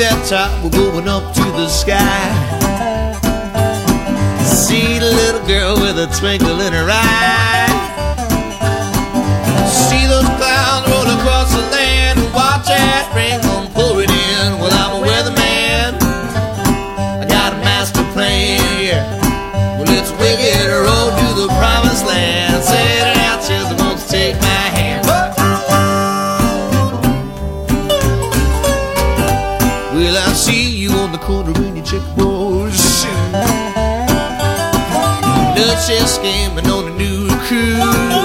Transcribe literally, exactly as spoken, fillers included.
that top, we're going up to the sky. See the little girl with a twinkle in her eye. See those clouds roll across the land. Watch that rain come pouring in. Well, I'm a weatherman, I got a master plan, yeah. Well, it's a wicked road to the promised land. Say it out, children, won't you take my hand? Well, I see you on the corner in your checkerboard shoes. Dutch skimming on a new cruise.